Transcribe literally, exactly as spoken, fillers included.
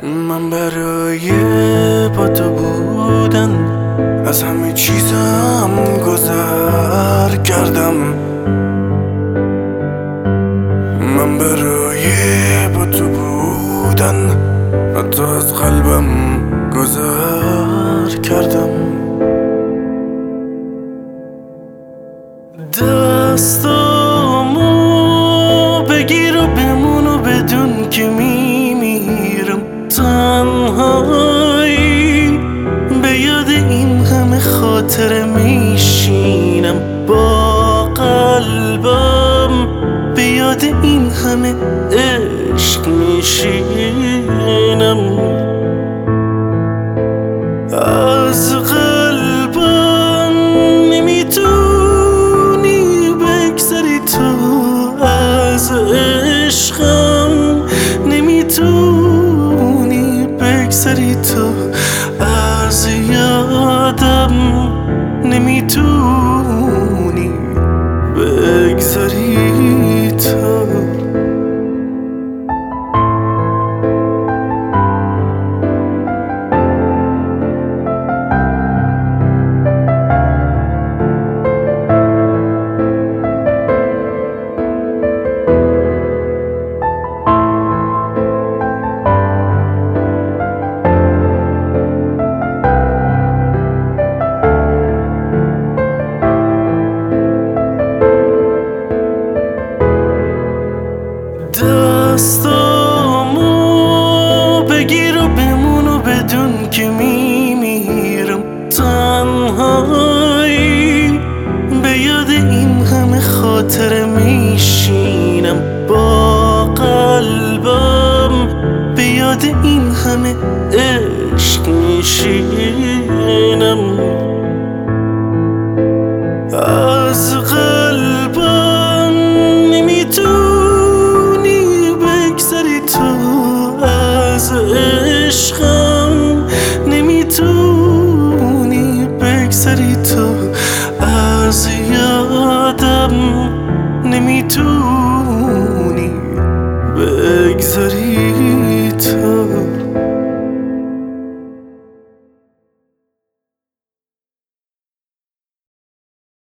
من برای با تو بودن از همه چیزم گذر کردم. من برای با تو بودن حتی از قلبم گذر کردم. دستامو بگیر و بمون و بدون که میمیرم تنهایی. به یاد این همه خاطره میشینم با قلبم، به یاد این همه عشق میشینم. از قلبم نمیتونی بگذری تو، از عشقم نمیتونی بگذری تو، از یادم نمیتونی بگذری تو. دستامو بگیر و بمون و بدون که میمیرم تنهایی. به یاد این همه خاطره میشینم با قلبم، به یاد این همه عشق میشینم. از قلبم نمیتونی بگذری تو، از عشقم نمیتونی بگذری تو، از یادم نمیتونی بگذری تو.